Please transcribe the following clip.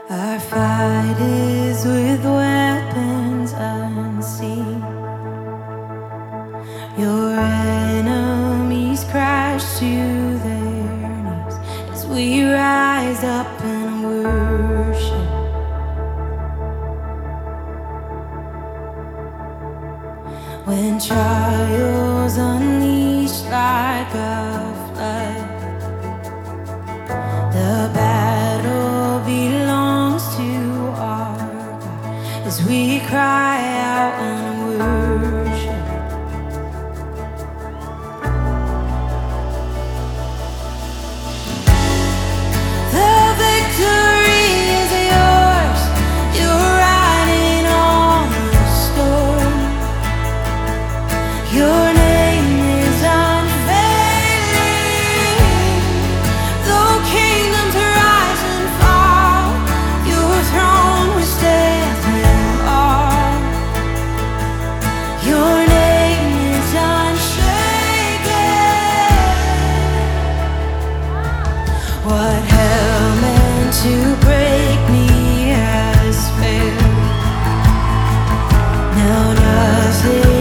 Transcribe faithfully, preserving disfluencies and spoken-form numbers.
Our fight is with weapons unseen. Your enemies crash to their knees as we rise up and worship. When trials unleash like a flood, the battle belongs to our God as we cry out and worship. The victory is yours. You're riding on the storm. Your name is unfailing. Though kingdoms rise and fall, your throne will stand in awe. Your name is unshaken. What hell meant to break me has failed. Now nothing